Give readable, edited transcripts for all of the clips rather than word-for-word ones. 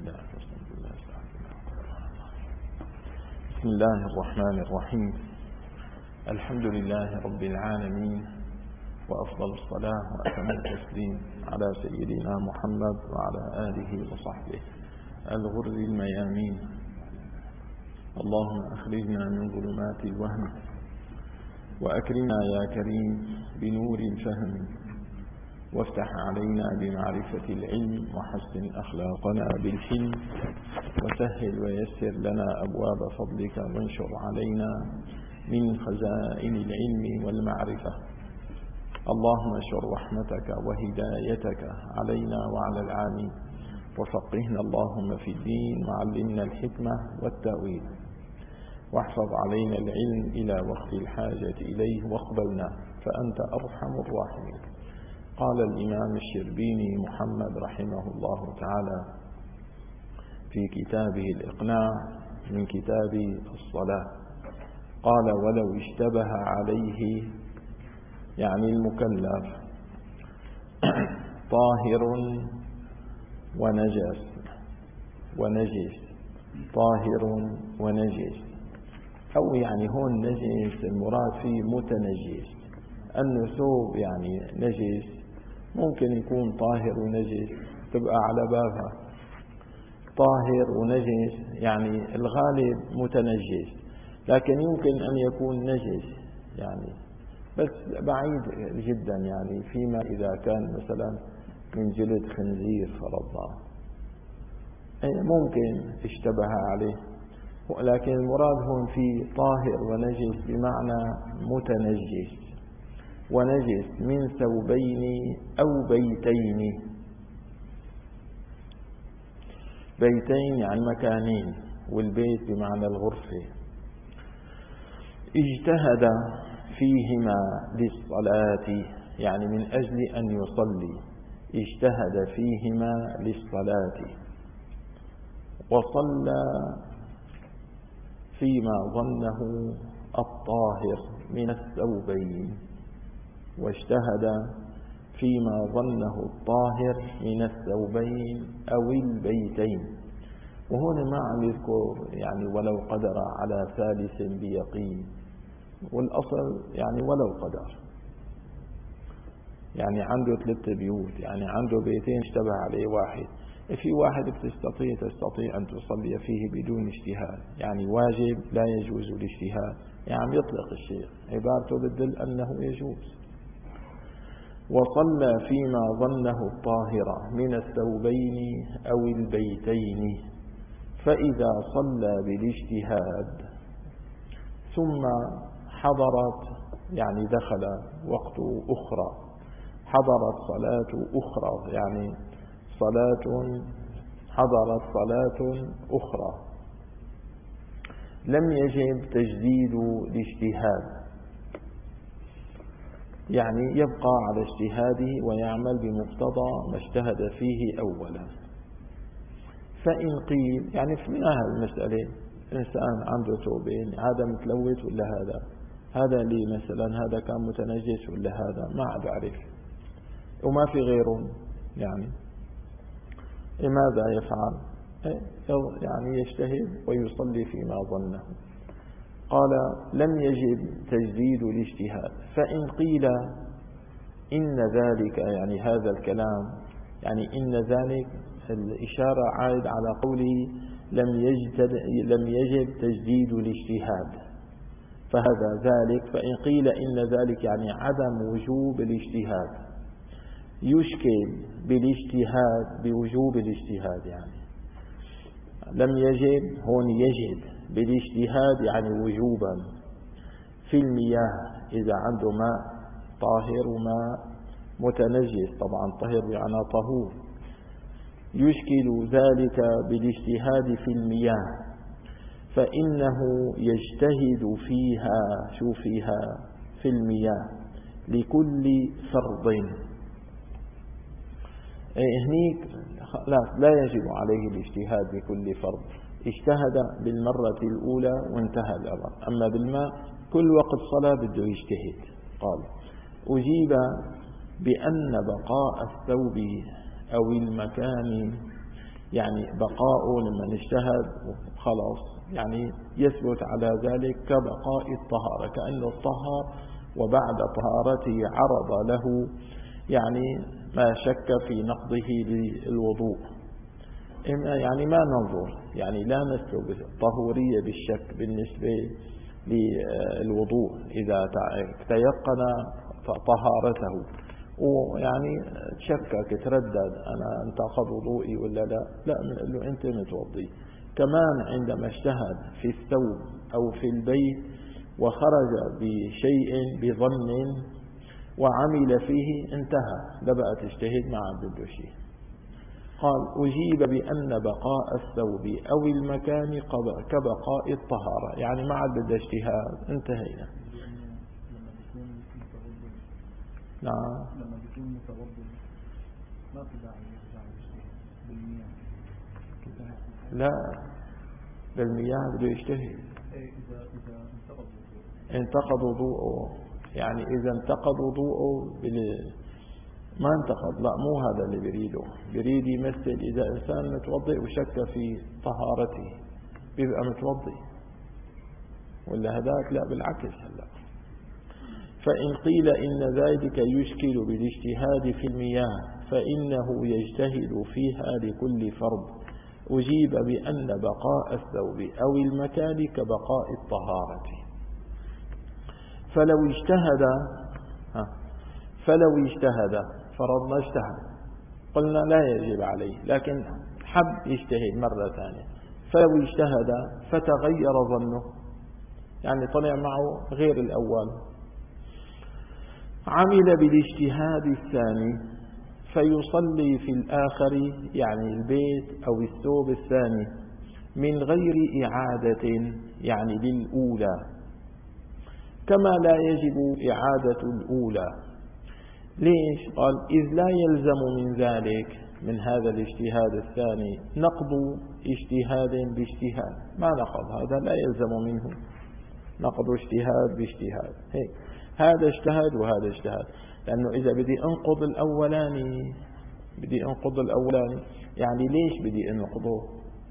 بسم الله الرحمن الرحيم. الحمد لله رب العالمين، وأفضل الصلاة وأتم التسليم على سيدنا محمد وعلى آله وصحبه الغر الميامين. اللهم أخرجنا من ظلمات الوهم وأكرمنا يا كريم بنور الفهم، وافتح علينا بمعرفة العلم، وحسن أخلاقنا بالحلم، وسهل ويسر لنا أبواب فضلك، وانشر علينا من خزائن العلم والمعرفة. اللهم انشر رحمتك وهدايتك علينا وعلى العالمين، وفقهنا اللهم في الدين، وعلمنا الحكمة والتأويل، واحفظ علينا العلم إلى وقت الحاجة إليه، واقبلنا فأنت أرحم الراحمين. قال الإمام الشربيني محمد رحمه الله تعالى في كتابه الإقناع من كتاب الصلاة، قال: ولو اشتبه عليه، يعني المكلف، طاهر ونجس، طاهر ونجس، أو يعني هون نجس المراد فيه متنجس، أنه ثوب يعني نجس ممكن يكون طاهر ونجس، تبقى على بابها طاهر ونجس، يعني الغالب متنجس، لكن يمكن أن يكون نجس يعني بس بعيد جدا، يعني فيما إذا كان مثلا من جلد خنزير فرضا ممكن اشتبه عليه، ولكن المراد هون في طاهر ونجس بمعنى متنجس ونجس من ثوبين أو بيتين. بيتين يعني مكانين، والبيت بمعنى الغرفة. اجتهد فيهما للصلاة، يعني من أجل أن يصلي، اجتهد فيهما للصلاة، وصلى فيما ظنه الطاهر من الثوبين، واجتهد فيما ظنه الطاهر من الثوبين أو البيتين. وهنا ما عم يذكر يعني ولو قدر على ثالث بيقين، والأصل يعني ولو قدر، يعني عنده 3 بيوت، يعني عنده بيتين اشتبه عليه واحد، في واحد تستطيع أن تصلي فيه بدون اجتهاد، يعني واجب لا يجوز الاجتهاد، يعني عم يطلق الشيء، عبارته بتدل أنه يجوز. وصلى فيما ظنه الطاهر من الثوبين أو البيتين، فإذا صلى بالاجتهاد ثم حضرت، يعني دخل وقت أخرى، حضرت صلاة أخرى، يعني حضرت صلاة أخرى، لم يجب تجديد الاجتهاد، يعني يبقى على اجتهاده ويعمل بمقتضى ما اجتهد فيه أولا. فإن قيل، يعني في المسألة إنسان عنده ثوبين، هذا متلوث ولا هذا لي مثلا، هذا كان متنجس ولا هذا ما بعرف، وما في غيرهم، يعني ماذا يفعل؟ يعني يجتهد ويصلي فيما ظنه. قال: لم يجب تجديد الاجتهاد. فإن قيل إن ذلك، يعني هذا الكلام، يعني إن ذلك الإشارة عائد على قوله لم يجب تجديد الاجتهاد، فهذا ذلك. فإن قيل إن ذلك يعني عدم وجوب الاجتهاد، يشكل بالاجتهاد بوجوب الاجتهاد، يعني لم يجب هون يجب بالاجتهاد يعني وجوبا في المياه، إذا عنده ماء طاهر وماء متنجس، طبعا طهر يعني طهور، يشكل ذلك بالاجتهاد في المياه، فإنه يجتهد فيها، في المياه لكل فرض. هنيك لا يجب عليه الاجتهاد بكل فرض، اجتهد بالمرة الأولى وانتهى الأمر. أما بالماء كل وقت صلاة بده يجتهد. قال: أجيب بأن بقاء الثوب أو المكان يعني بقاؤه لما اجتهد خلاص يعني يثبت على ذلك كبقاء الطهارة، كأنه الطهر وبعد طهارته عرض له يعني ما شك في نقضه للوضوء. يعني ما ننظر، يعني لا نسلب الطهورية بالشك بالنسبة للوضوء إذا تيقن طهارته، ويعني تشكك تردد أنا انتقض وضوئي ولا لا بنقول له أنت متوضي. كمان عندما اجتهد في الثوب أو في البيت وخرج بشيء بظن وعمل فيه انتهى، لا بقى تجتهد ما عاد بده شيء. قال أجيب بأن بقاء الثوب أو المكان كبقاء الطهارة، يعني ما عاد بده اجتهاد انتهينا. نعم. لما بيكون متوضئ ما في داعي يرجع يجتهد بالمياه. لا بالمياه بده يجتهد. إذا انتقض وضوءه، يعني إذا انتقض وضوءه ما انتقض، لا مو هذا اللي بريد يمثل إذا إنسان متوضئ وشك في طهارته بيبقى متوضئ، ولا هذاك لا بالعكس. هلا فإن قيل إن ذلك يشكل بالاجتهاد في المياه فإنه يجتهد فيها لكل فرض، أجيب بأن بقاء الثوب أو المكان كبقاء الطهارة. فلو اجتهد فرضنا اجتهد قلنا لا يجب عليه، لكن حب يجتهد مرة ثانية. فلو اجتهد فتغير ظنه، يعني طلع معه غير الأول، عمل بالاجتهاد الثاني فيصلي في الآخر، يعني البيت أو الثوب الثاني، من غير إعادة يعني للأولى، كما لا يجب إعادة الأولى. ليش؟ قال إذ لا يلزم من ذلك، من هذا الاجتهاد الثاني، نقض اجتهاد باجتهاد. ما نقض هذا لا يلزم منه نقض اجتهاد باجتهاد. هيك هذا اجتهد وهذا اجتهد، لأنه إذا بدي أنقض الأولاني يعني ليش بدي أنقضه؟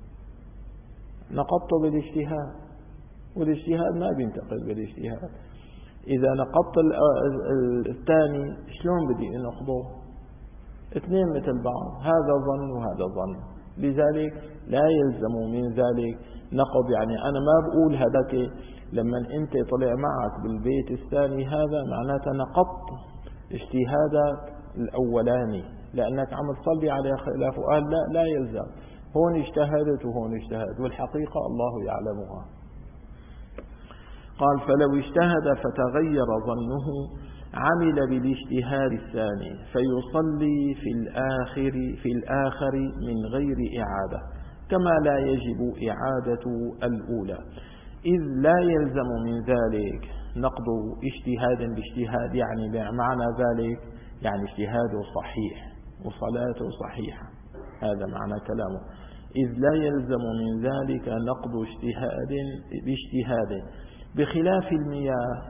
نقضته بالاجتهاد، والاجتهاد ما بينتقل بالاجتهاد. إذا نقضت الثاني شلون بدي أنقضه؟ اثنين مثل بعض، هذا ظن وهذا ظن، لذلك لا يلزم من ذلك نقض. يعني أنا ما بقول هذاك لما أنت طلع معك بالبيت الثاني هذا معناته نقضت اجتهادك الأولاني، لأنك عم تصلي على خلاف. قال لا يلزم، هون اجتهدت وهون اجتهد، والحقيقة الله يعلمها. قال فلو اجتهد فتغير ظنه عمل بالاجتهاد الثاني فيصلي في الآخر من غير إعادة، كما لا يجب إعادة الأولى، إذ لا يلزم من ذلك نقض اجتهاد باجتهاد. يعني معنى ذلك يعني اجتهاده صحيح وصلاته صحيحة، هذا معنى كلامه. إذ لا يلزم من ذلك نقض اجتهاد باجتهاد، بخلاف المياه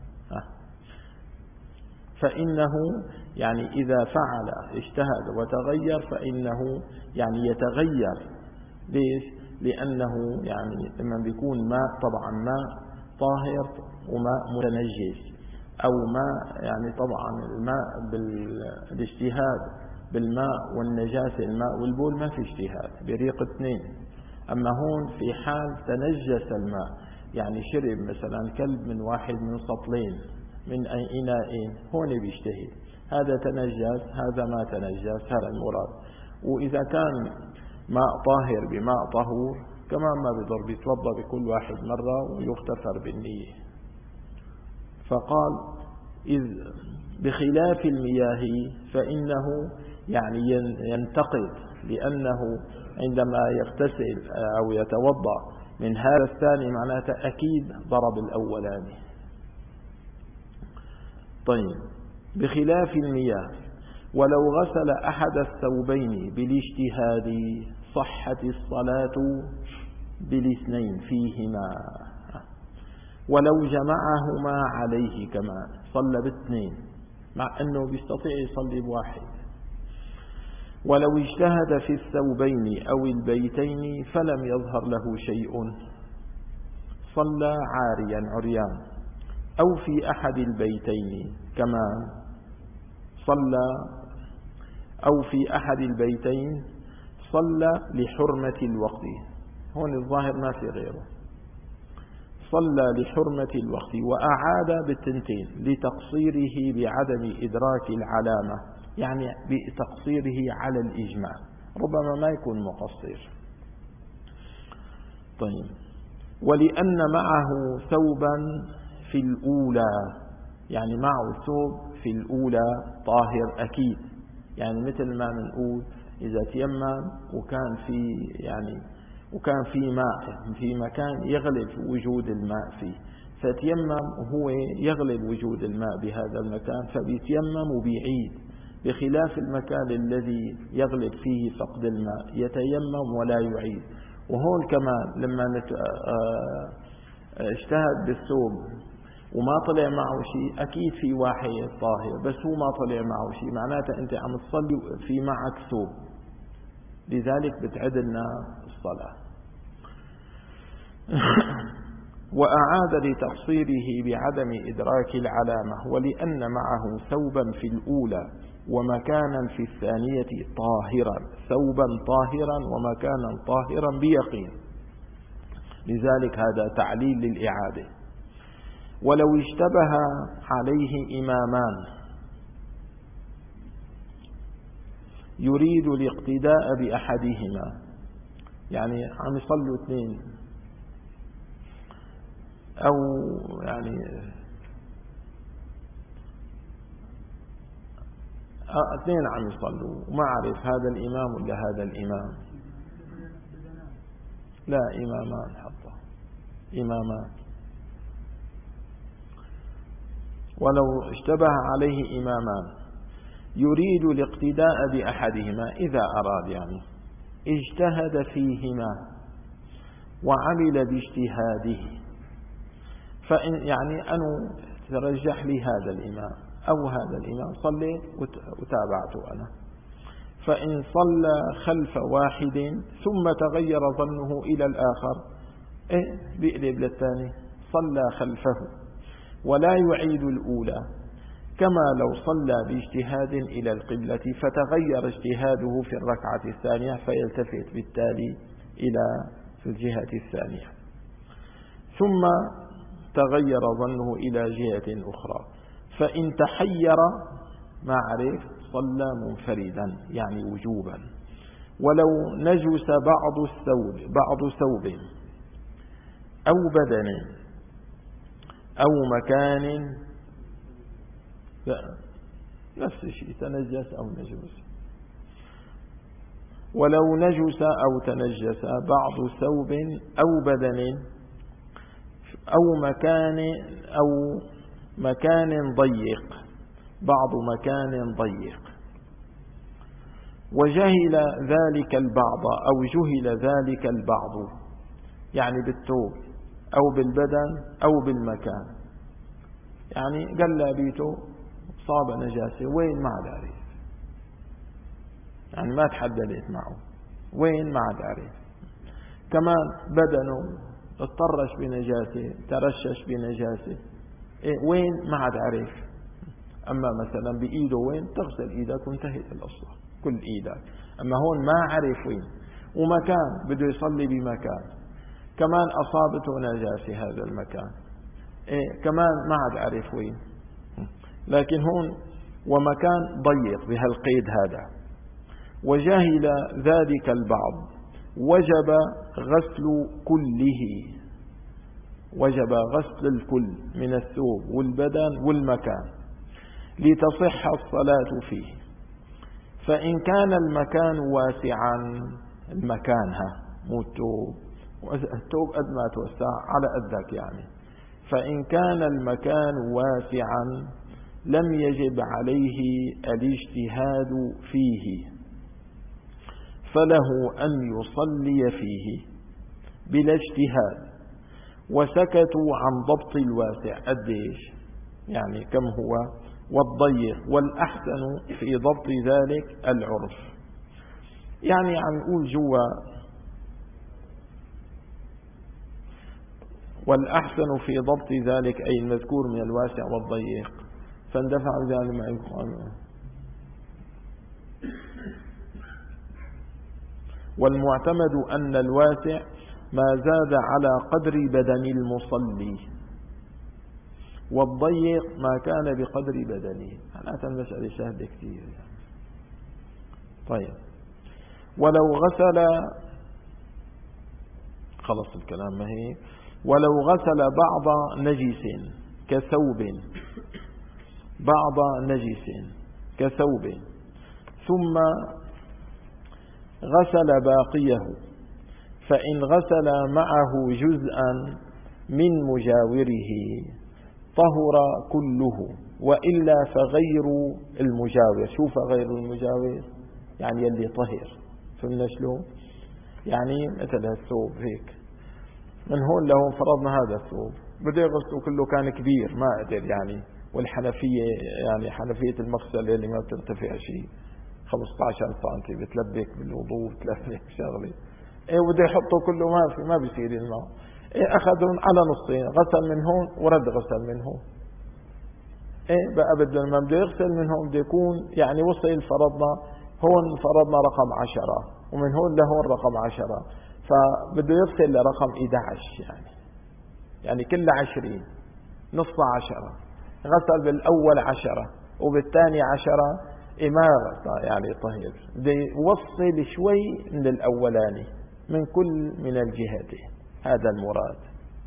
فإنه يعني إذا فعل اجتهد وتغير فإنه يعني يتغير. ليش؟ لأنه يعني لما بيكون ماء، طبعا ماء طاهر وماء متنجس، أو ماء يعني طبعا الماء بالاجتهاد بالماء والنجاسة، الماء والبول ما في اجتهاد، بريق اثنين. أما هون في حال تنجس الماء، يعني شرب مثلا كلب من واحد من سطلين من إناءين، هون بيجتهد، هذا تنجس هذا ما تنجس، هذا المراد. وإذا كان ماء طاهر بماء طهور كمان ما بيضر، بيتوضا بكل واحد مرة ويغتفر بالنية. فقال إذ بخلاف المياه فإنه يعني ينتقد، لأنه عندما يغتسل أو يتوضا من هذا الثاني معناته أكيد ضرب الأولاني. طيب بخلاف المياه، ولو غسل أحد الثوبين بالاجتهاد صحت الصلاة بالاثنين فيهما، ولو جمعهما عليه كمان صلى باثنين، مع أنه بيستطيع يصلي بواحد. ولو اجتهد في الثوبين أو البيتين فلم يظهر له شيء صلى عاريا عريان، أو في أحد البيتين كمان صلى، أو في أحد البيتين صلى لحرمة الوقت. هون الظاهر ما في غيره، صلى لحرمة الوقت وأعاد بالتنتين لتقصيره بعدم إدراك العلامة، يعني بتقصيره على الإجماع، ربما ما يكون مقصر. طيب، ولأن معه ثوبا في الأولى، يعني معه ثوب في الأولى طاهر أكيد، يعني مثل ما نقول إذا تيمم وكان في ماء في مكان يغلب وجود الماء فيه، فتيمم وهو يغلب وجود الماء بهذا المكان فبيتيمم وبيعيد، بخلاف المكان الذي يغلب فيه فقد الماء يتيمم ولا يعيد. وهون كمان لما اجتهد بالثوب وما طلع معه شيء، أكيد في واحد طاهر بس هو ما طلع معه شيء، معناته أنت عم تصلي في معك ثوب، لذلك بتعد لنا الصلاة. وأعاد لتقصيره بعدم إدراك العلامة، ولأن معه ثوبا في الأولى ومكانا في الثانية طاهرا، ثوبا طاهرا ومكانا طاهرا بيقين، لذلك هذا تعليل للإعادة. ولو اشتبه عليه إمامان يريد الاقتداء بأحدهما، يعني عم يصلوا اثنين أو يعني اثنين عم يصلوا وما عرف هذا الإمام ولا هذا الإمام، لا إمامان حطه إمامان. ولو اشتبه عليه إمامان يريد الاقتداء بأحدهما إذا أراد، يعني اجتهد فيهما وعمل باجتهاده، فإن يعني أنا ترجح لي هذا الإمام أو هذا الإمام، صليت وتابعته أنا، فإن صلى خلف واحد ثم تغير ظنه إلى الآخر بيقلب للثاني، صلى خلفه ولا يعيد الأولى، كما لو صلى باجتهاد إلى القبلة فتغير اجتهاده في الركعة الثانية فيلتفت بالتالي إلى الجهة الثانية، ثم تغير ظنه إلى جهة أخرى، فإن تحير ما عرف صلى منفردا يعني وجوبا. ولو نجس بعض ثوب أو بدن أو مكان، لا نفس الشيء، تنجس أو نجس. ولو نجس أو تنجس بعض ثوب أو بدن أو مكان ضيق، بعض مكان ضيق، وجهل ذلك البعض أو جهل ذلك البعض، يعني بالثوب أو بالبدن أو بالمكان، يعني قال بيته صاب نجاسة وين ما عارف، يعني ما تحددت معه وين ما عارف، كمان بدنه اضطرش بنجاسة ترشش بنجاسة وين ما عارف، أما مثلا بإيده وين تغسل إيدك وانتهت القصة كل إيدك، أما هون ما عرف وين، ومكان بده يصلي بمكان كمان أصابته نجاسة هذا المكان كمان ما عاد عرف وين، لكن هون ومكان ضيق بهالقيد هذا، وجهل ذلك البعض وجب غسل كله، وجب غسل الكل من الثوب والبدن والمكان لتصح الصلاة فيه. فإن كان المكان واسعا، المكان مو الثوب قد ما توسع على قدك يعني، فإن كان المكان واسعا لم يجب عليه الاجتهاد فيه، فله أن يصلي فيه بلا اجتهاد، وسكتوا عن ضبط الواسع قديش يعني كم هو والضيق، والأحسن في ضبط ذلك العرف، يعني عم نقول جوا والأحسن في ضبط ذلك أي المذكور من الواسع والضيق فاندفع ذلك مع القانون. والمعتمد أن الواسع ما زاد على قدر بدن المصلي والضيق ما كان بقدر بدنه. معناتها المسألة سهلة كثير. طيب ولو غسل خلص الكلام ما هي ولو غسل بعض نجس كثوب ثم غسل باقيه فإن غسل معه جزءا من مجاوره طهر كله وإلا فغير المجاور. شوف غير المجاور يعني يلي طهر. فهمنا شلون؟ يعني مثل هالثوب هيك من هون لهون فرضنا هذا الثوب بده يغسله كله كان كبير ما قدر يعني والحنفية يعني حنفية المغسل اللي ما بترتفع شيء 15 سم بتلبك بالوضوء بتلبك شغلة وبده يحطه كله ما بيصير الماء أخذهم على نصين غسل من هون ورد غسل من هون بقى لما بده يغسل من هون بده يكون يعني وصل فرضنا رقم 10 ومن هون لهون رقم 10 فبده يغسل لرقم 11 يعني كل 20 نص 10 غسل بالأول 10 وبالثاني 10 ما يعني طهير بده يوصل شوي من الأولاني من كل من الجهتين. هذا المراد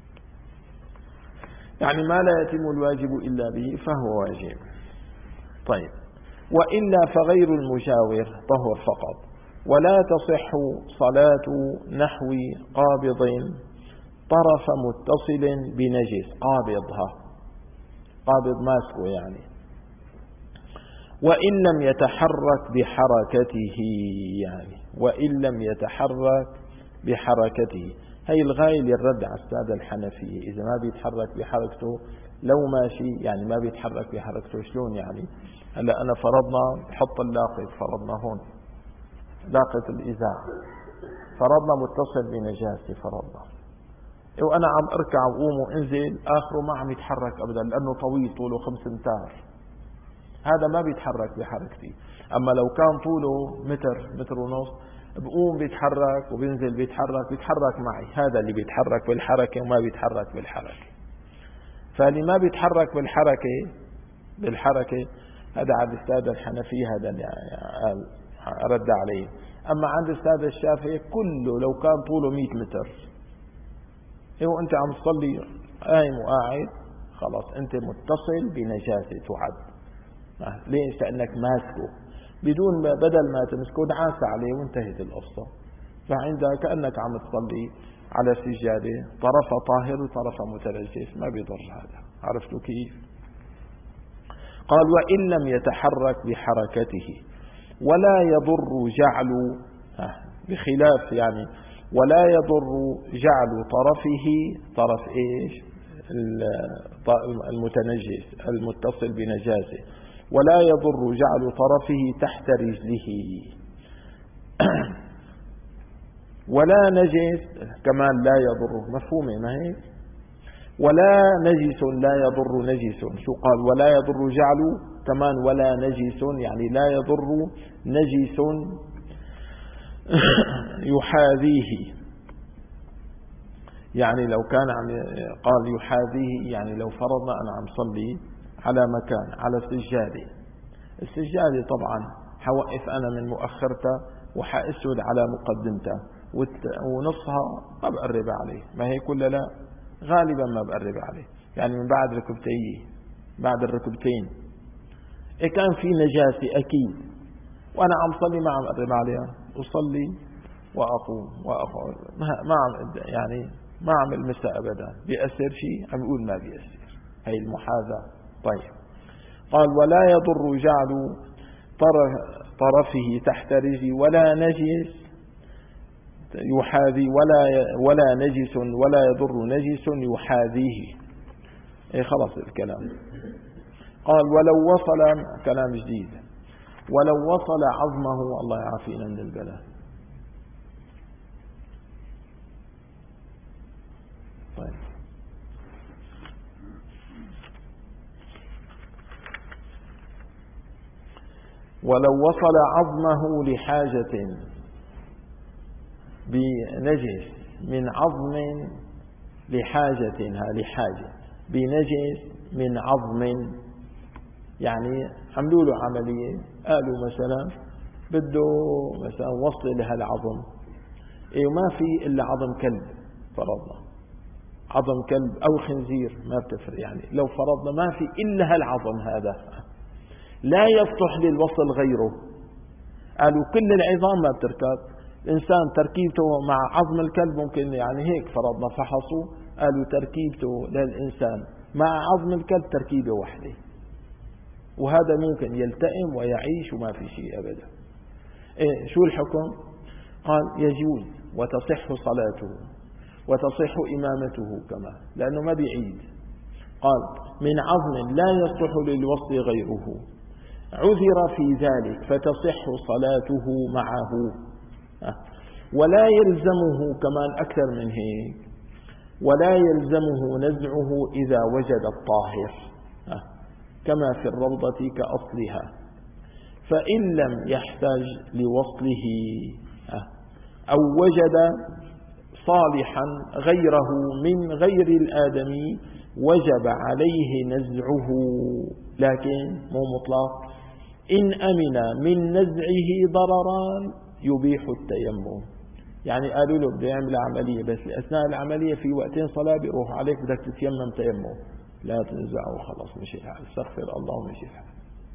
يعني ما لا يتم الواجب إلا به فهو واجب. طيب وإلا فغير المجاور طهر فقط ولا تصح صلاة نحو قابض طرف متصل بنجس قابض ماسكه يعني وإن لم يتحرك بحركته هي الغاية للرد على السادة الحنفية. إذا ما بيتحرك بحركته لو ماشي يعني ما بيتحرك بحركته شلون يعني؟ هلا أنا فرضنا بحط اللاقط فرضنا هون لاقط الإذاعة فرضنا متصل بنجاسة فرضنا وأنا عم أركع وقوم وانزل آخره ما عم يتحرك أبدا لأنه طويل طوله 5 أمتار هذا ما بيتحرك بحركتي. أما لو كان طوله متر ونص بقوم بيتحرك وبينزل بيتحرك معي. هذا اللي بيتحرك بالحركة وما بيتحرك بالحركة. فاللي ما بيتحرك بالحركة هذا عند السادة الحنفية هذا اللي رد عليه. أما عند السادة الشافعي كله لو كان طوله 100 متر وأنت عم تصلي قايم وقاعد خلاص أنت متصل بنجاسة تعد. ليش؟ لأنك ماسكه بدل ما تمسكه دعاسة عليه وانتهت القصة. فعندها كأنك عم تصلي على سجادة طرف طاهر وطرف متنجس ما بيضر هذا. عرفتوا كيف؟ قال وإن لم يتحرك بحركته ولا يضر جعل بخلاف يعني ولا يضر جعل طرف ايش المتنجس المتصل بنجاسه ولا يضر جعل طرفه تحت رجله ولا نجس كمان لا يضر. مفهومه ما هيك؟ ولا نجس لا يضر نجس. شو قال؟ ولا يضر جعل كمان ولا نجس يعني لا يضر نجس يحاذيه. يعني لو كان قال يحاذيه يعني لو فرضنا أنا عم صلي على مكان على السجادة طبعا حوقف أنا من مؤخرتها وحأسود على مقدمتها ونصها ما بقرب عليه. ما هي كلها لا غالبا ما بقرب عليه يعني من بعد الركبتين كان في نجاسة أكيد وأنا عم صلي ما عم أقرب عليها أصلي وأقوم وأقعد ما عم المسها أبدا. بيأثر شيء عم يقول ما بيأثر. هي المحاذاة. طيب قال ولا يضر جعل طرفه تحت رجلي ولا نجس يحاذي ولا نجس ولا يضر نجس يحاذيه. خلاص الكلام. قال ولو وصل كلام جديد ولو وصل عظمه الله يعافينا من البلاء ولو وصل عظمه لحاجة بنجس من عظم لحاجة بنجس من عظم، يعني عملوا له عملية، قالوا مثلا بده مثلا وصل لها العظم، وما في إلا عظم كلب، فرضنا عظم كلب أو خنزير ما بتفرق، يعني لو فرضنا ما في إلا هالعظم هذا لا يصلح للوصل غيره، قالوا كل العظام ما بتركب، الإنسان تركيبته مع عظم الكلب ممكن، يعني هيك فرضنا فحصوا قالوا تركيبته للإنسان مع عظم الكلب تركيبة واحدة، وهذا ممكن يلتئم ويعيش وما في شيء أبدا. شو الحكم؟ قال يجوز وتصح صلاته وتصح إمامته كما، لأنه ما بيعيد. قال من عظم لا يصلح للوصل غيره عذر في ذلك فتصح صلاته معه، ولا يلزمه كمان أكثر من هيك، ولا يلزمه نزعه إذا وجد الطاهر كما في الروضة كأصلها، فإن لم يحتاج لوصله أو وجد صالحا غيره من غير الآدمي وجب عليه نزعه، لكن مو مطلق، إن أمن من نزعه ضرران يبيح التيمم. يعني قالوا له بده يعمل عملية، بس أثناء العملية في وقتين صلاة بيروح عليك بدك تتيمم تيمم، لا تنزعه خلاص مشي الحال، استغفر الله مشي الحال.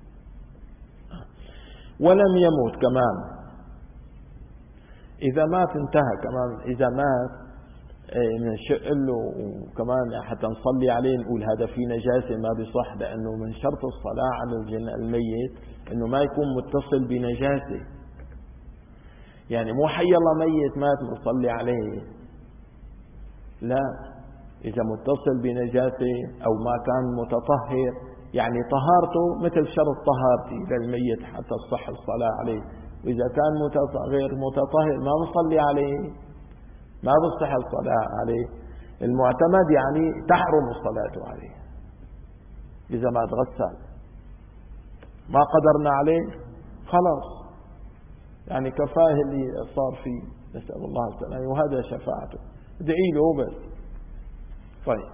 ولم يموت كمان، إذا مات انتهى كمان، إذا مات نشق له وكمان حتى نصلي عليه نقول هذا في نجاسة ما بيصح، لأنه من شرط الصلاة على الميت أنه ما يكون متصل بنجاسة، يعني مو حي الله ميت مات نصلي عليه، لا، إذا متصل بنجاسة أو ما كان متطهر، يعني طهارته مثل شرط طهارتي للميت حتى تصح الصلاة عليه، وإذا كان غير متطهر ما نصلي عليه، ما بصح الصلاة عليه، المعتمد يعني تحرم الصلاة عليه إذا ما تغسل، ما قدرنا عليه خلاص، يعني كفاه اللي صار فيه، نسأل الله السلامة، وهذا شفاعته، ادعي له بس. طيب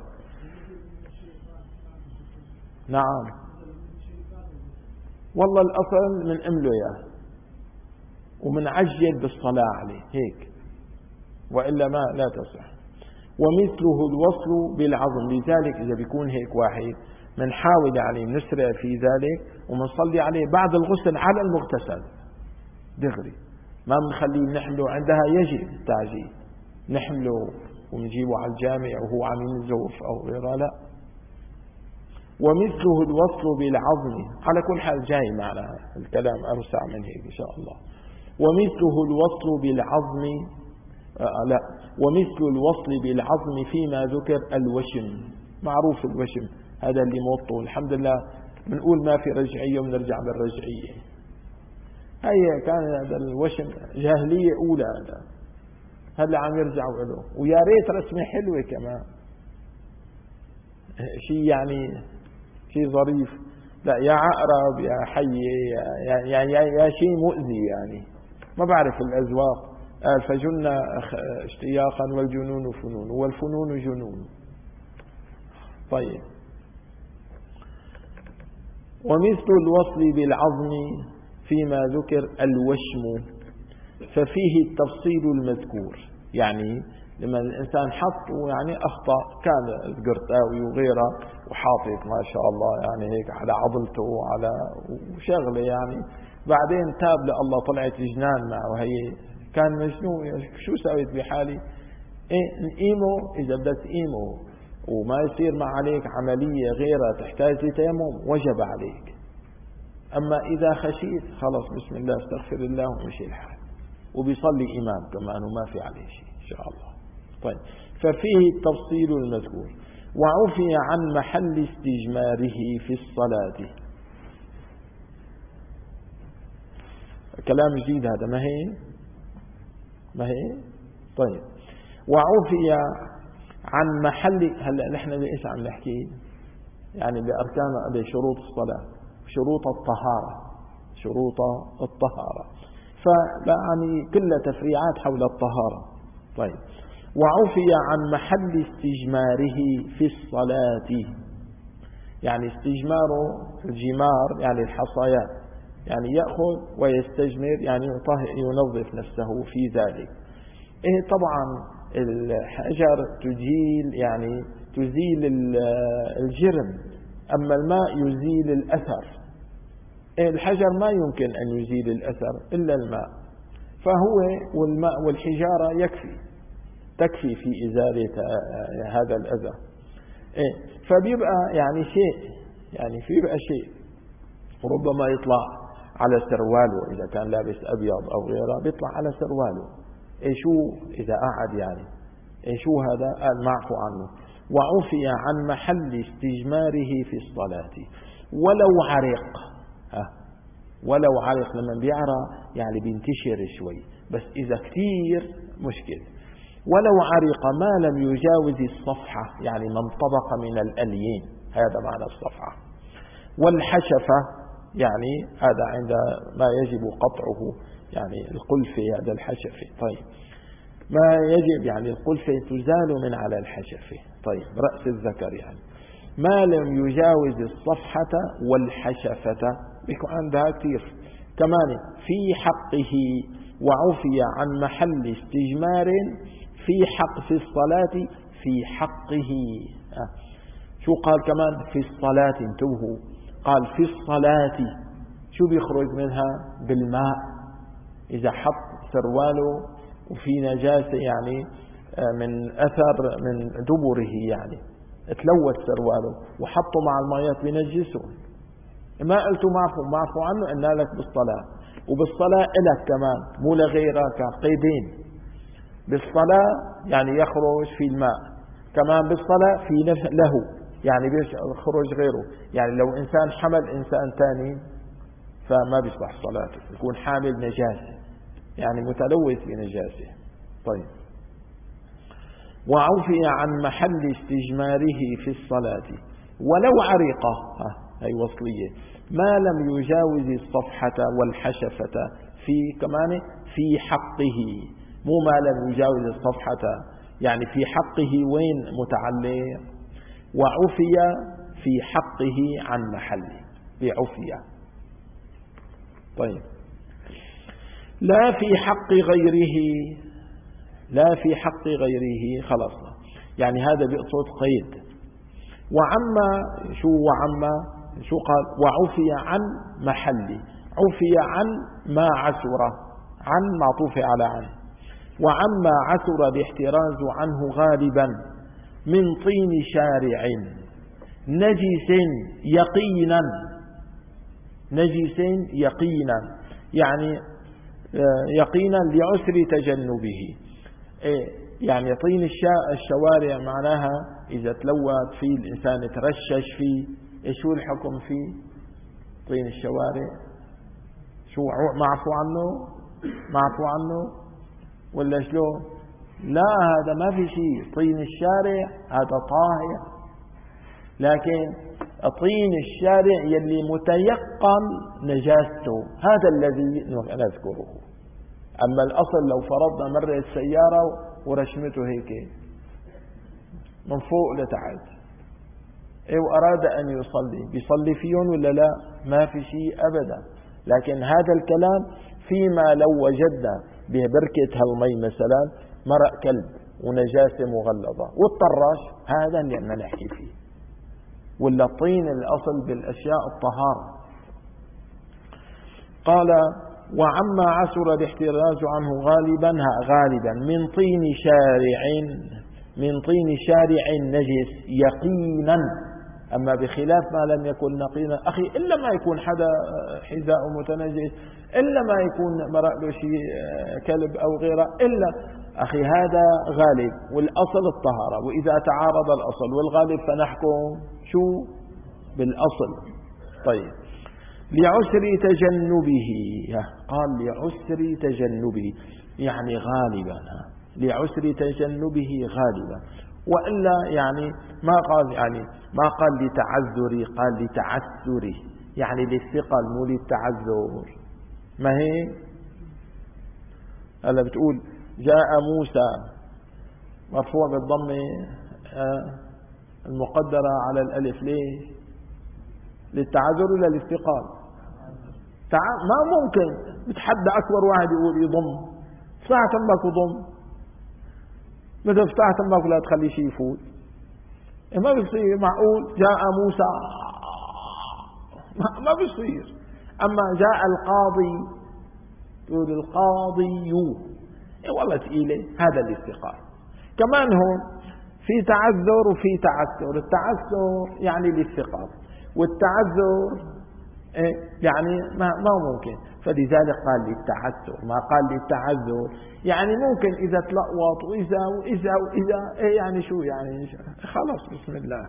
نعم، والله الأصل من أمله إياه ومن عجل بالصلاة عليه هيك، وإلا ما لا تصح. ومثله الوصل بالعظم، لذلك إذا بيكون هيك واحد منحاول عليه نسرع في ذلك ومنصلي عليه بعد الغسل على المغتسل دغري، ما بنخليه نحمله عندها، يجب التعجيل نحمله ونجيبه على الجامع وهو عم ينزف أو غيره، لا. ومثله الوصل بالعظم، على كل حال جاي معنا الكلام أوسع من هيك إن شاء الله. ومثله الوصل بالعظم لا، ومثل الوصل بالعظم فيما ذكر الوشم، معروف الوشم هذا اللي موطه، الحمد لله بنقول ما في رجعية وبنرجع بالرجعية، هي كان هذا الوشم جاهلية أولى، هلا عم يرجعوا له، ويا ريت رسمة حلوة كمان، شيء يعني شيء ظريف، لا يا عقرب يا حية يا شيء مؤذي، يعني ما بعرف الأذواق، قال فجن اشتياقا والجنون فنون والفنون جنون. طيب ومثل الوصل بالعظم فيما ذكر الوشم ففيه التفصيل المذكور، يعني لما الإنسان حط يعني أخطأ، كان القرطاوي وغيره وحاطط ما شاء الله يعني هيك على عضلته وعلى وشغله، يعني بعدين تاب لله طلعت جنان معه، هي كان مجنون، شو سويت بحالي؟ نقيمه إذا بدك تقيمه وما يصير ما عليك عملية غيرها تحتاج لتيمم وجب عليك، أما إذا خشيت خلص بسم الله استغفر الله ومشي الحال، وبيصلي إمام كمان وما في عليه شيء إن شاء الله. طيب ففيه التفصيل المذكور. وعفي عن محل استجماره في الصلاة، كلام جديد هذا، ما هي طيب. وعفي عن محل، هلا نحن ليش عم نحكي يعني بأركان بشروط الصلاة، شروط الطهارة، شروط الطهارة. فيعني كل تفريعات حول الطهارة. طيب. وعفي عن محل استجماره في الصلاة، يعني استجمار الجمار يعني الحصيات، يعني يأخذ ويستجمر يعني ينظف نفسه في ذلك. طبعا الحجر تزيل الجرم، أما الماء يزيل الأثر. الحجر ما يمكن أن يزيل الأثر إلا الماء، فهو والماء والحجارة تكفي في إزالة هذا الأذى. فبيبقى يعني شيء ربما يطلع على سرواله، إذا كان لابس أبيض أو غيره بيطلع على سرواله. شو إذا قعد شو هذا؟ المعفو عنه. وعفي عن محل استجماره في الصلاة ولو عرق لما بيعرى يعني بينتشر شوي، بس إذا كثير مشكل. ولو عرق ما لم يجاوز الصفحة، يعني ما انطبق من الأليين، هذا معنى الصفحة. والحشفة يعني هذا عند ما يجب قطعه، يعني القلفة، هذا الحشفة. طيب. ما يجب يعني القلفة تزال من على الحشفة. طيب. رأس الذكر يعني ما لم يجاوز الصفحة والحشفة بيكون عندها كثير كمان في حقه. وعفي عن محل استجمار في الصلاة في حقه. شو قال كمان؟ في الصلاة. انتبهوا، قال في الصلاة. شو بيخرج منها؟ بالماء. إذا حط سرواله وفي نجاسة يعني من أثر من دبره، يعني تلوث سرواله وحطه مع الميات بينجسه. ما قلتوا معفو عنه، إن لك بالصلاة. وبالصلاة إلك كمان، مو لغيرك، قيدين. بالصلاة يعني يخرج في الماء، كمان بالصلاة في له يعني بيخرج غيره. يعني لو إنسان حمل إنسان تاني فما بيصلح صلاته، يكون حامل نجاسة يعني متلوث بنجاسة. طيب. وعفي عن محل استجماره في الصلاة ولو عرق، هي وصلية، ما لم يجاوز الصفحة والحشفة كمان في حقه. مو ما لم يجاوز الصفحة، يعني في حقه وين متعلق؟ وعفي في حقه عن محله بعفية. طيب. لا في حق غيره خلصنا، يعني هذا بيقصد قيد. شو قال؟ وعفي عن محله، عفي عن ما عسر، عن معطوف على عن. وعما عسر الاحتراز عنه غالبا من طين شارع نجس يقينا، يعني يقينا لعسر تجنبه. يعني طين الشوارع معناها إذا تلوث فيه الإنسان ترشش فيه، شو الحكم فيه؟ طين الشوارع شو معفو عنه ولا شلون؟ لا، هذا ما في شيء. طين الشارع هذا طاهر، لكن طين الشارع يلي متيقن نجاسته هذا الذي نذكره. أما الأصل لو فرضنا مرت سيارة ورشمته هيك من فوق لتحت وأراد أن بيصلي فيهم ولا لا؟ ما في شيء أبدا. لكن هذا الكلام فيما لو وجدنا ببركة هالمي مثلا مرق كلب ونجاسة مغلظة والطراش، هذا اللي بدنا نحكي فيه. ولا الطين الأصل بالأشياء الطهارة. قال وعما عسر الاحتراز عنه غالبا من طين شارع نجس يقينا. أما بخلاف ما لم يكن نقينا أخي، إلا ما يكون حدا حذاء متنجس، إلا ما يكون مرق له شيء كلب أو غيره، إلا أخي هذا غالب والأصل الطهارة. وإذا تعارض الأصل والغالب فنحكم شو؟ بالأصل. طيب. لعسر تجنبه، قال لعسر تجنبه يعني غالبا، لعسر تجنبه غالبا. وإلا يعني ما قال لتعذري، قال لتعسره، يعني للثقل مو للتعذر. ما هي هلا بتقول جاء موسى مرفوع بالضمة المقدرة على الألف، ليه؟ للتعذر ولا للثقل؟ ما ممكن بتحدى أكبر واحد يقول يضم. فتح تمك وضم، مثل فتح تمك ولا تخلي شيء يفوت. ما بيصير معقول جاء موسى، ما بيصير. أما جاء القاضي تقول القاضي، والله تقيلة، هذا الاستقامة. كمان هون في تعذر وفي تعسر. التعسر يعني للثقة، والتعذر يعني ما ممكن، فلذلك قال للتعسر ما قال للتعذر. يعني ممكن إذا تلقوط وإذا يعني شو يعني خلاص بسم الله.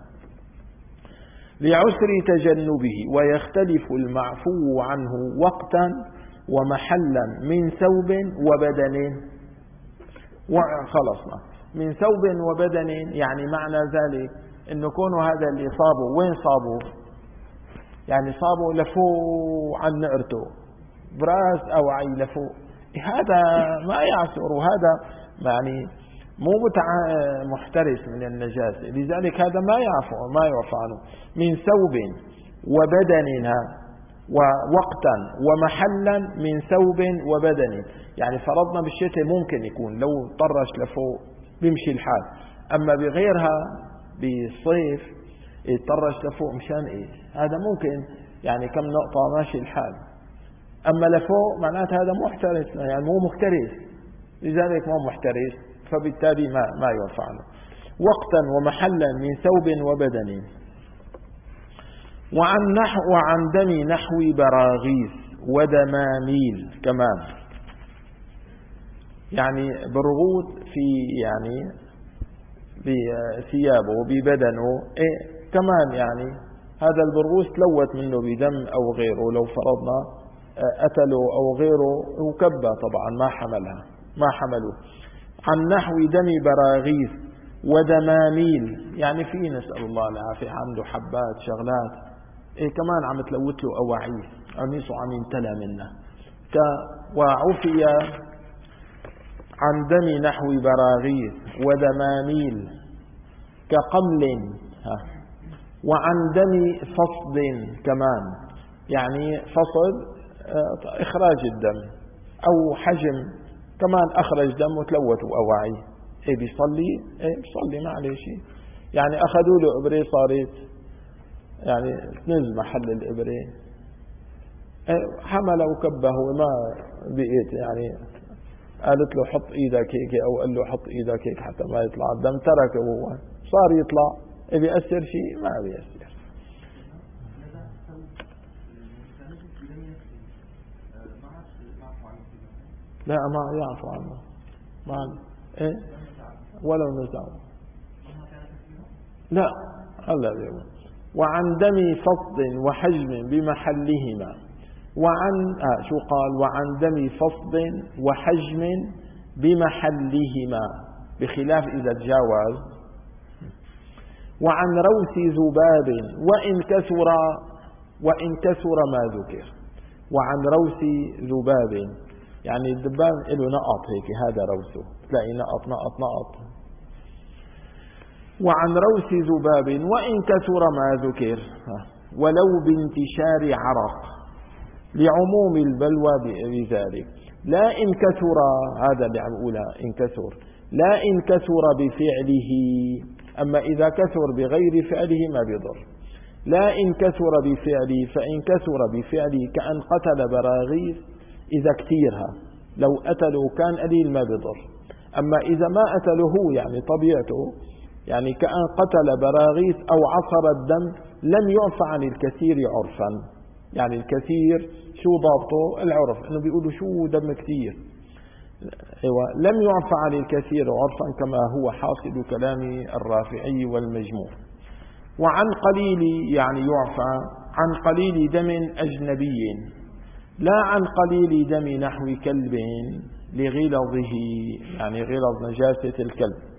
لعسر تجنبه، ويختلف المعفو عنه وقتا ومحلا من ثوب وبدن. وخلصنا من ثوب وبدن، يعني معنى ذلك انه كونه هذا اللي صابه وين صابه؟ يعني صابه لفوق عن نقرته براس او عي لفوق، هذا ما يعسر، وهذا يعني مو محترس من النجاسة، لذلك هذا ما يعفى عنه. من ثوب وبدن ووقتا ومحلا من ثوب وبدن، يعني فرضنا بالشتاء ممكن يكون لو طرش لفوق بيمشي الحال، أما بغيرها بالصيف يطرش لفوق مشان إيه؟ هذا ممكن يعني كم نقطة ماشي الحال، أما لفوق معناته هذا محترس، يعني مو مخترس، لذلك مو محترس، فبالتالي ما ينفع له. وقتا ومحلا من ثوب وبدن. وعن دم نحو براغيث ودماميل كمان، يعني برغوث في يعني بثيابه وببدنه كمان، يعني هذا البرغوث تلوث منه بدم أو غيره، لو فرضنا أتله أو غيره وكبه طبعا ما حملوا. عن نحو دم براغيث ودماميل، يعني في نسأل الله العافية عنده حبات شغلات كمان عم تلوث له أواعيه، قميصه عم يمتلى منه. وعفي عن دم نحو براغيث ودماميل كقمل. وعن دم فصد كمان، يعني فصد إخراج الدم أو حجم، كمان أخرج دم وتلوثوا أواعيه. بيصلي ما عليه شيء، يعني أخذوا له إبرة صارت يعني تنز محل الإبرة، حمل وكبه وما بقيت، يعني قالت له حط ايدك هيك او قال له حط ايدك هيك حتى ما يطلع الدم، تركه هو صار يطلع. بيأثر شيء؟ ما بيأثر. لا ما يعفو عنه ولو نزعه لا هلا بيقول. وعن دم فصد وحجم بمحلهما. وعن شو قال؟ وعن دم فصد وحجم بمحلهما، بخلاف إذا تجاوز. وعن روث ذباب وإن كثر ما ذكر. وعن روث ذباب، يعني الذباب له نقط هيك، هذا روثه، تلاقي نقط نقط نقط. وعن روث ذباب وإن كثر ما ذكر، ولو بانتشار عرق، لعموم البلوى بذلك. لا إن كثر، هذا اللي عم أقولها إن كثر، لا إن كثر بفعله، أما إذا كثر بغير فعله ما بيضر. لا إن كثر بفعله، فإن كثر بفعله كأن قتل براغيث إذا كثيرها، لو قتله كان قليل ما بيضر. أما إذا ما قتله، يعني طبيعته يعني كأن قتل براغيث أو عصر الدم، لم يعفى عن الكثير عرفا. يعني الكثير شو ضابطه؟ العرف، انه بيقولوا شو دم كثير. ايوه، لم يعفى عن الكثير عرفا كما هو حاصل كلام الرافعي والمجموع. وعن قليل، يعني يعفى عن قليل دم أجنبي، لا عن قليل دم نحو كلب لغلظه، يعني غلظ نجاسة الكلب.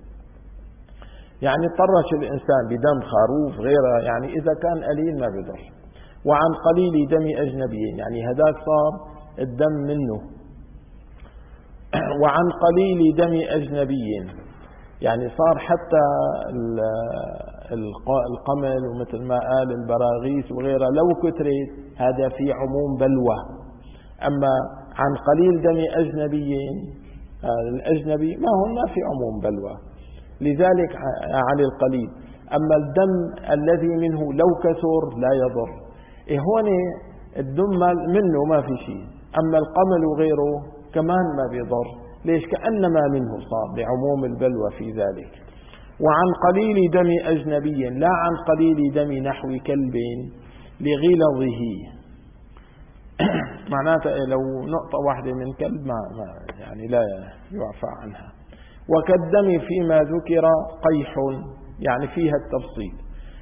يعني طرش الإنسان بدم خروف غيره، يعني إذا كان قليل ما بيضر. وعن قليل دم أجنبي، يعني هذاك صار الدم منه. وعن قليل دم أجنبي، يعني صار حتى القمل ومثل ما قال البراغيث وغيرها لو كثرت هذا في عموم بلوى. أما عن قليل دم أجنبي، الأجنبي ما في عموم بلوى، لذلك عن القليل. أما الدم الذي منه لو كثر لا يضر، هون الدم منه ما في شيء. أما القمل وغيره كمان ما بيضر، ليش؟ كأنما منه صار لعموم البلوى في ذلك. وعن قليل دم أجنبي لا عن قليل دم نحو كلب لغلظه، معناته لو نقطة واحدة من كلب ما يعني لا يعفى عنها. وكالدم فيما ذكر قيح، يعني فيها التفصيل،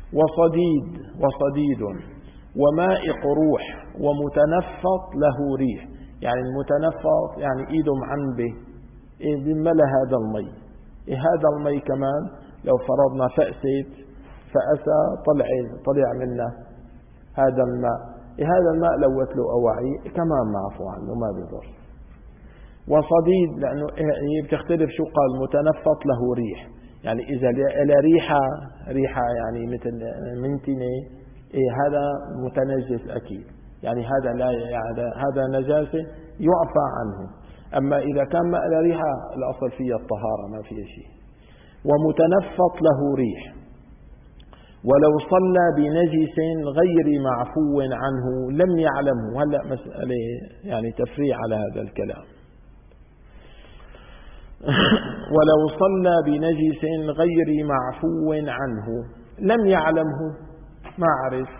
وصديد وماء قروح ومتنفط له ريح، يعني المتنفط يعني ايده معنبه بملا هذا المي. هذا المي كمان لو فرضنا فأسى طلع منه هذا الماء، هذا الماء لوت له أواعي كمان معفو عنه ما بيضر. وصديد لأنه هي بتختلف، شو قال؟ متنفط له ريح، يعني إذا له ريحة يعني مثل منتنة، هذا متنجس أكيد، يعني هذا لا هذا نجاسة يعفى عنه. أما إذا كان ما له ريحة الأصل فيها الطهارة ما فيها شيء. ومتنفط له ريح. ولو صلى بنجس غير معفو عنه لم يعلمه. هلأ مسألة يعني تفريع على هذا الكلام. ولو صلى بنجس غير معفو عنه لم يعلمه، ما عرف.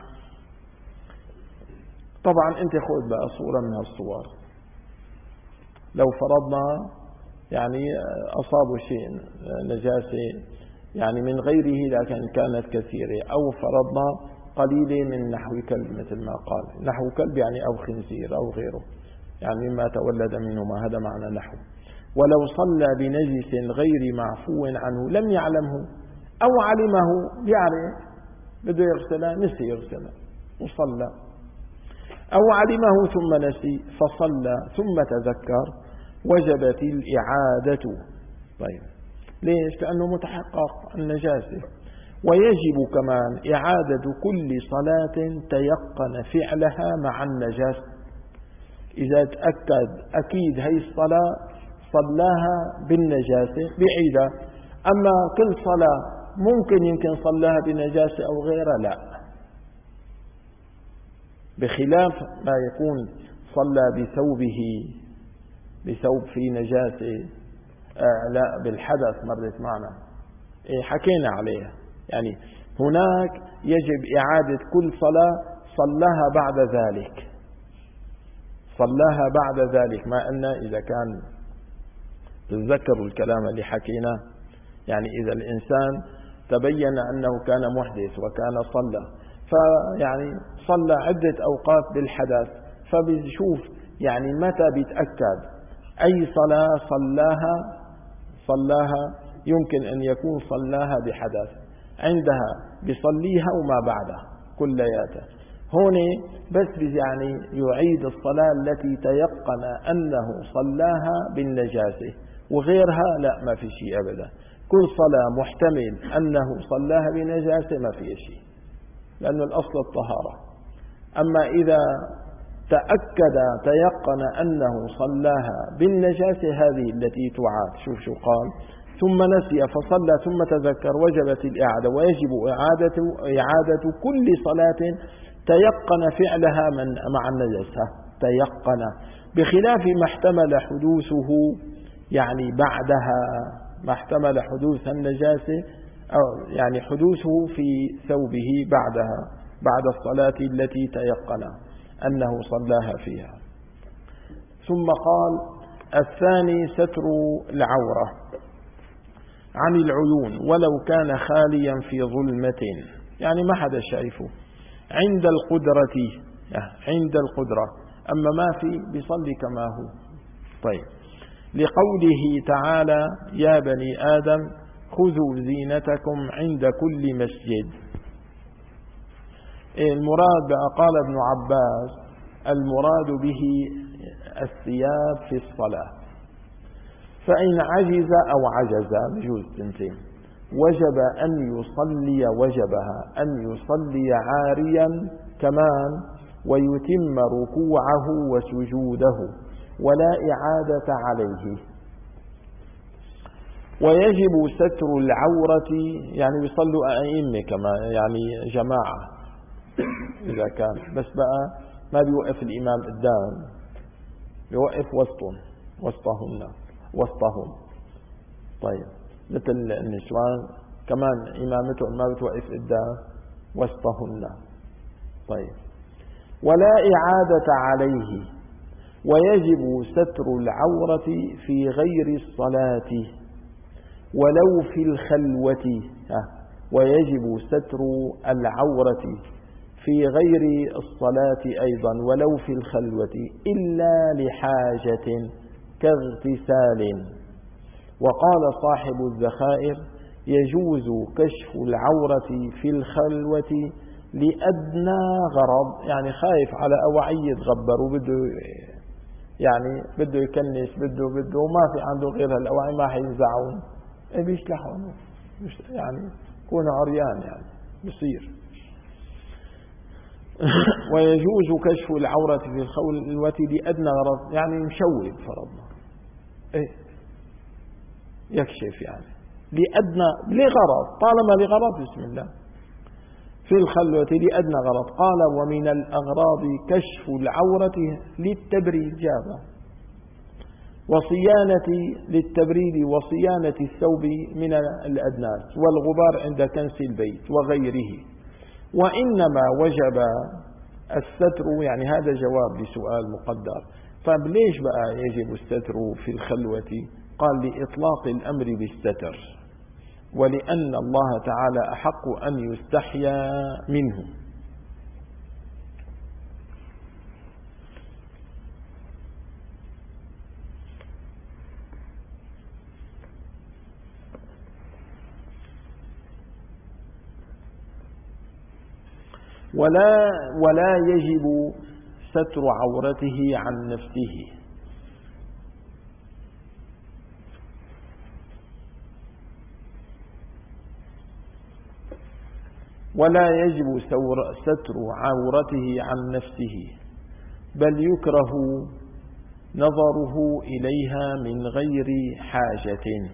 طبعا انت خذ بقى صورة من الصور، لو فرضنا يعني أصابوا شيء نجاسة يعني من غيره لكن كانت كثيرة، أو فرضنا قليلة من نحو كلب مثل ما قال، نحو كلب يعني أو خنزير أو غيره، يعني مما تولد منه ما، هذا معنى نحو. ولو صلى بنجس غير معفو عنه لم يعلمه، أو علمه يعرف بده يغسله نسي يغسله وصلى، أو علمه ثم نسي فصلى ثم تذكر وجبت الإعادة. طيب ليش؟ لأنه متحقق النجاسة. ويجب كمان إعادة كل صلاة تيقن فعلها مع النجاسة. إذا تأكد أكيد هي الصلاة صلاها بالنجاسة بعيدة. أما كل صلاة يمكن صلاها بنجاسة أو غيرها لا، بخلاف ما يكون صلى بثوب فيه نجاسة، لا بالحدث مرت معنا حكينا عليها. يعني هناك يجب إعادة كل صلاة صلاها بعد ذلك، ما أن إذا كان تذكروا الكلام اللي حكيناه، يعني إذا الإنسان تبين أنه كان محدث وكان فيعني صلى عدة أوقات بالحدث، فبيشوف يعني متى بيتأكد أي صلاة صلاها يمكن أن يكون صلاها بحدث، عندها بيصليها وما بعدها كلياتها. هون بس يعني يعيد الصلاة التي تيقن أنه صلاها بالنجاسة، وغيرها لا ما في شيء أبدا. كل صلاة محتمل أنه صلاها بنجاسة ما في شيء، لأن الأصل الطهارة. أما إذا تيقن أنه صلاها بالنجاسة هذه التي تعاد. شوف قال ثم نسي فصلى ثم تذكر وجبت الإعادة. ويجب إعادة كل صلاة تيقن فعلها مع النجاسة، تيقن، بخلاف ما احتمل حدوثه يعني بعدها، ما احتمل حدوث النجاسة أو يعني حدوثه في ثوبه بعد الصلاة التي تيقن أنه صلاها فيها. ثم قال الثاني ستر العورة عن العيون ولو كان خاليا في ظلمة، يعني ما حدا شايفه، عند القدرة، أما ما في بيصلي كما هو. طيب لقوله تعالى يا بني آدم خذوا زينتكم عند كل مسجد. المراد قال ابن عباس المراد به الثياب في الصلاة، فإن عجز أو عجز بجوز تنتين وجب أن يصلي عاريا كمان ويتم ركوعه وسجوده ولا إعادة عليه. ويجب ستر العورة، يعني بيصلوا أئمة كما يعني جماعة إذا كان، بس بقى ما بيوقف الإمام قدام، بيوقف وسطهم. طيب مثل النسوان كمان إمامتهم ما بتوقف قدام، وسطهن. طيب ولا إعادة عليه. ويجب ستر العورة في غير الصلاة ولو في الخلوة. ويجب ستر العورة في غير الصلاة أيضا ولو في الخلوة إلا لحاجة كاغتسال. وقال صاحب الذخائر يجوز كشف العورة في الخلوة لأدنى غرض، يعني خايف على أوعية غبر وبده يعني بده يكنس بده وما في عنده غير هالأوعي ما حينزعون بيشلحون، يعني يكون عريان يعني بصير. ويجوز كشف العورة في الخلوة لأدنى غرض، يعني مشوب فرضنا يكشف يعني لغرض، طالما لغرض بسم الله في الخلوة لأدنى غرض. قال ومن الأغراض كشف العورة للتبريد جابه للتبريد وصيانة الثوب من الأدناس والغبار عند كنس البيت وغيره. وإنما وجب الستر، يعني هذا جواب لسؤال مقدر. فليش بقى يجب الستر في الخلوة؟ قال لإطلاق الأمر بالستر، ولأن الله تعالى أحق أن يستحيا منه. ولا يجب ستر عورته عن نفسه. ولا يجب ستر عورته عن نفسه، بل يكره نظره إليها من غير حاجة.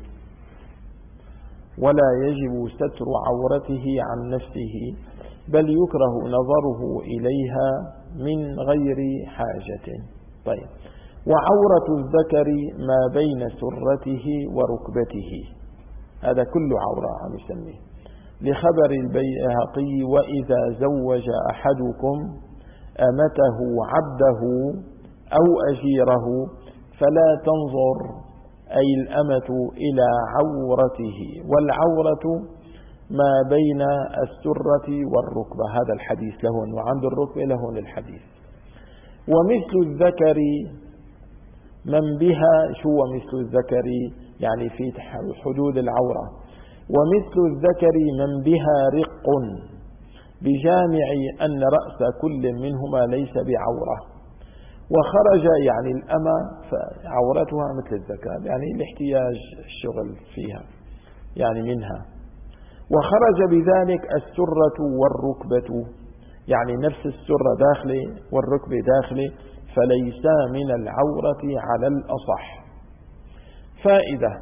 ولا يجب ستر عورته عن نفسه، بل يكره نظره إليها من غير حاجة. طيب وعورة الذكر ما بين سرته وركبته، هذا كله عورة عم يسميه، لخبر البيهقي وإذا زوج أحدكم أمته عبده أو أجيره فلا تنظر أي الأمة إلى عورته، والعورة ما بين السرة والركبة. هذا الحديث لهون، وعند الركبة لهون الحديث. ومثل الذكر من بها، شو مثل الذكر؟ يعني في حدود العورة. ومثل الذكر من بها رق، بجامع أن رأس كل منهما ليس بعورة. وخرج يعني الأمة فعورتها مثل الذكر، يعني الاحتياج الشغل فيها يعني منها. وخرج بذلك السرة والركبة، يعني نفس السرة داخله والركبة داخله، فليسا من العورة على الأصح. فائدة: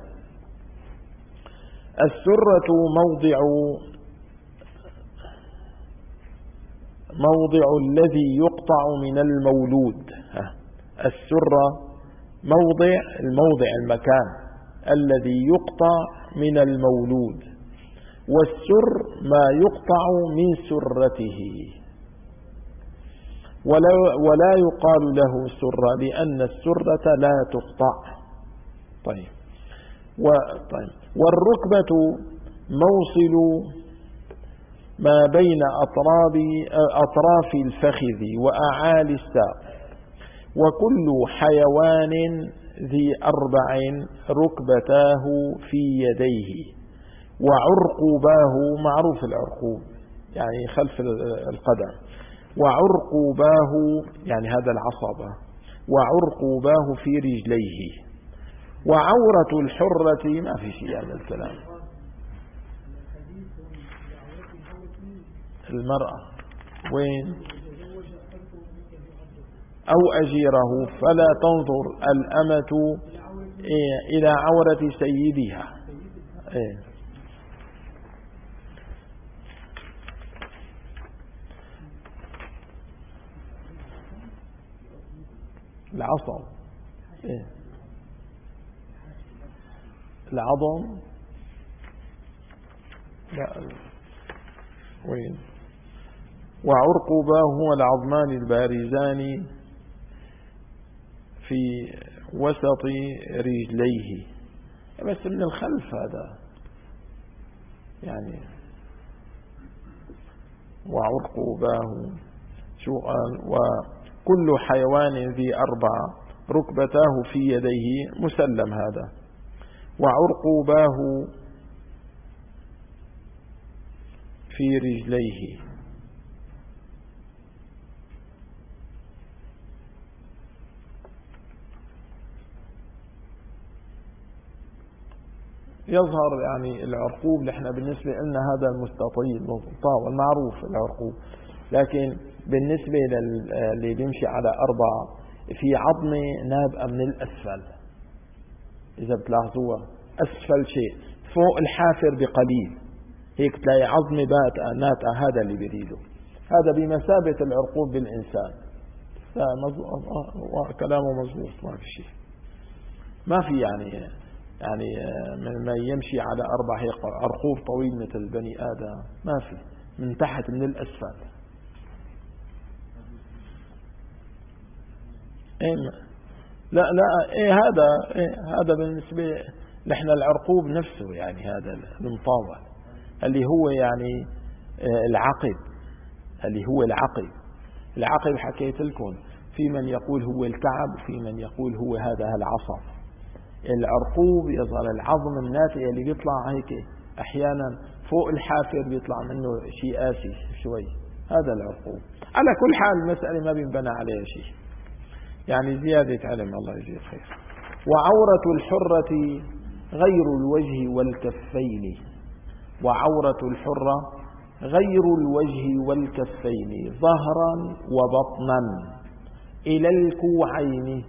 السرة موضع الذي يقطع من المولود. السرة الموضع المكان الذي يقطع من المولود، والسر ما يقطع من سرته. ولا يقال له سرة لأن السرة لا تقطع. طيب والركبة موصل ما بين أطراف الفخذ وأعالي الساق. وكل حيوان ذي 4 ركبتاه في يديه، وعرقوباه، معروف العرقوب يعني خلف القدم. وعرقوباه يعني هذا العصبة، وعرقوباه في رجليه. وعورة الحرة ما في شيء هذا الكلام. المرأة وين؟ أو أجيره فلا تنظر الأمة إلى عورة سيدها. العصب العظم لا وين؟ وعرقباه هو العظمان البارزان في وسط رجليه، بس من الخلف هذا يعني. وعرقباه شو قال؟ وكل حيوان ذي 4 ركبتاه في يديه مسلم هذا. وعرقباه في رجليه. يظهر يعني العرقوب اللي احنا بالنسبة لنا هذا المستطيل والمعروف العرقوب، لكن بالنسبة للي بيمشي على 4 في عظمة نابئة من الأسفل، إذا بتلاحظوها أسفل شيء فوق الحافر بقليل، هيك تلاقي عظمة ناتئة، هذا اللي بريده، هذا بمثابة العرقوب بالإنسان. كلامه مظبوط، ما في شيء، ما في يعني من ما يمشي على 4 هيك عرقوب طويل مثل البني آدم، ما في، من تحت من الأسفل. لا هذا بالنسبة نحن العرقوب نفسه يعني هذا المطاول اللي هو يعني العقب، اللي هو العقب حكيت لكم، في من يقول هو الكعب وفي من يقول هو هذا العصب. العرقوب يظهر العظم الناتئ اللي بيطلع هيك احيانا فوق الحافر بيطلع منه شيء قاسي شوي، هذا العرقوب. على كل حال المسألة ما بينبنى عليها شيء، يعني زيادة علم، الله يجزيه خير. وعورة الحرة غير الوجه والكفين. وعورة الحرة غير الوجه والكفين ظهرا وبطنا إلى الكوعين،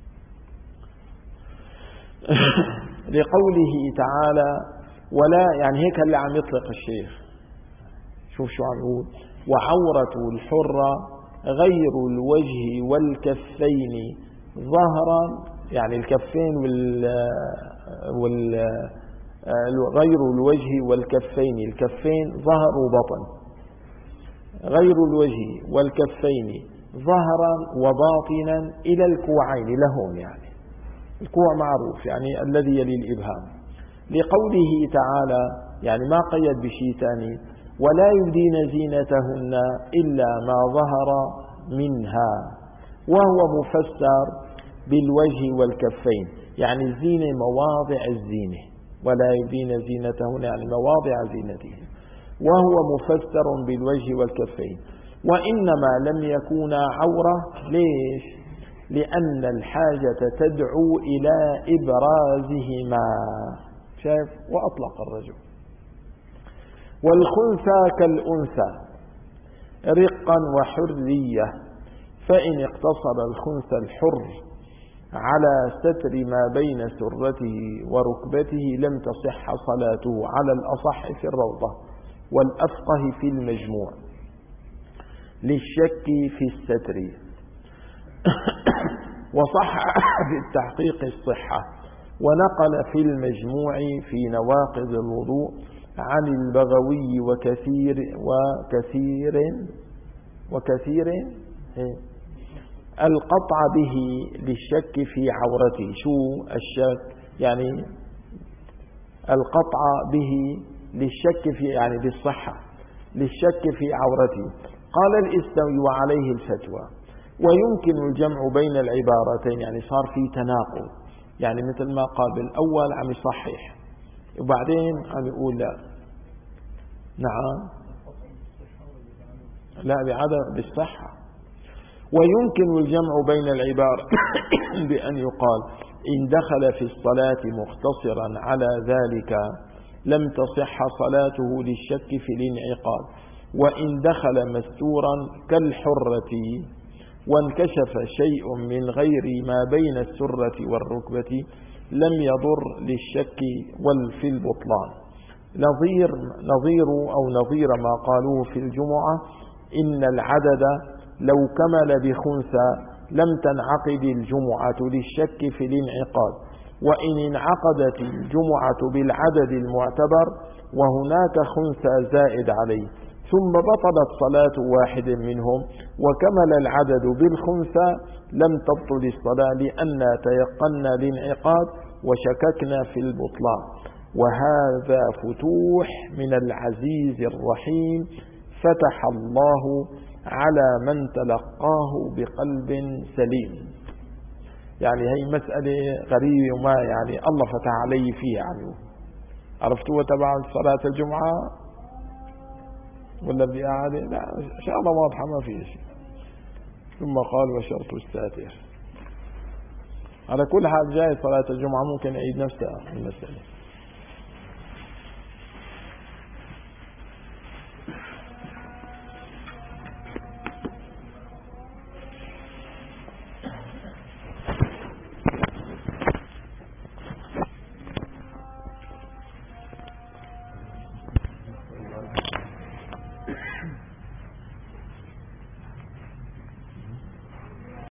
لقوله تعالى ولا، يعني هيك اللي عم يطلق الشيخ، شوف شو عم يقول: وعورة الحرة غير الوجه والكفين ظهرا، يعني الكفين غير الوجه والكفين، الكفين ظهر وبطن، غير الوجه والكفين ظهرا وباطنا إلى الكوعين، لهون يعني الكوع معروف يعني الذي يلي الإبهام، لقوله تعالى يعني ما قيد بشيء ثاني: ولا يبدين زينتهن إلا ما ظهر منها، وهو مفسر بالوجه والكفين، يعني الزينة مواضع الزينة، ولا يبدين زينتهن يعني مواضع زينتهن، وهو مفسر بالوجه والكفين. وإنما لم يكونا عورة، ليش؟ لأن الحاجة تدعو إلى إبرازهما، شايف؟ وأطلق الرجل. والخنثى كالأنثى رقا وحرية، فإن اقتصر الخنثى الحر على ستر ما بين سرته وركبته لم تصح صلاته، على الأصح في الروضة والأفقه في المجموع، للشك في الستر. وصح في التحقيق الصحة، ونقل في المجموع في نواقض الوضوء عن البغوي وكثير القطع به للشك في عورته. شو الشك؟ يعني القطع به للشك في، يعني بالصحة، للشك في عورته. قال الإسلوي وعليه الفتوى. ويمكن الجمع بين العبارتين، يعني صار في تناقض، يعني مثل ما قال بالأول عم يصحح وبعدين عم يقول لا. نعم لا بالصحة. ويمكن الجمع بين العبارة بأن يقال إن دخل في الصلاة مختصرا على ذلك لم تصح صلاته للشك في الانعقاد، وإن دخل مستورا كالحرة وانكشف شيء من غير ما بين السرة والركبة لم يضر للشك في البطلان. نظير ما قالوه في الجمعة إن العدد لو كمل بخنثى لم تنعقد الجمعة للشك في الانعقاد، وإن انعقدت الجمعة بالعدد المعتبر وهناك خنثى زائد عليه ثم بطلت صلاة واحد منهم وكمل العدد بالخنثى لم تبطل الصلاة لأننا تيقنا الانعقاد وشككنا في البطلان. وهذا فتوح من العزيز الرحيم فتح الله على من تلقاه بقلب سليم. يعني هي مسألة غريبة وما يعني الله فتح علي فيها. يعني عرفتوا تبع صلاة الجمعة ولا بدي أعادة؟ لا إن شاء الله واضحة ما في شيء. ثم قال وشرط الساتر. على كل حال جاي صلاة الجمعة ممكن أعيد نفسها المسألة.